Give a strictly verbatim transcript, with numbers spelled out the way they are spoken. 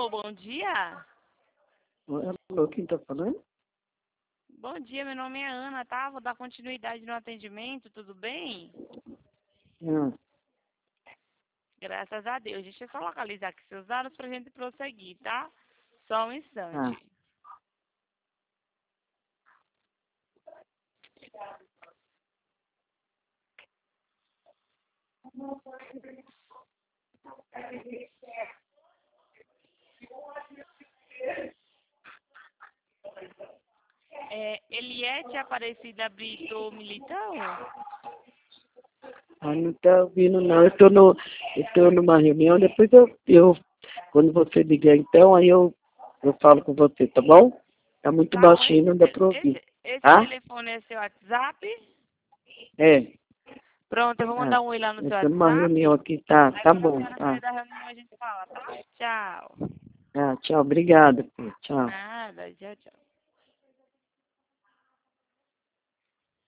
Alô, bom dia. Alô, quem tá falando? Bom dia, meu nome é Ana, tá? Vou dar continuidade no atendimento, tudo bem? Ah, Graças a Deus. Deixa eu só localizar aqui seus dados pra gente prosseguir, tá? Só um ah. instante. É, Eliette Aparecida Brito Militão? Ah, não tá ouvindo não. Eu tô, no, eu tô numa reunião, depois eu, eu, quando você ligar então, aí eu, eu falo com você, tá bom? Tá muito Tá bom, baixinho, esse, não dá te- pra ouvir. esse, esse Tá? telefone é seu WhatsApp? É. Pronto, eu vou Ah, mandar um oi lá no eu seu tô numa reunião WhatsApp. aqui, tá? Aí Tá quando a bom, senhora sair tá. da reunião a gente fala, tá? Tchau. Ah, tchau, obrigado. Tchau. Nada, tchau, tchau.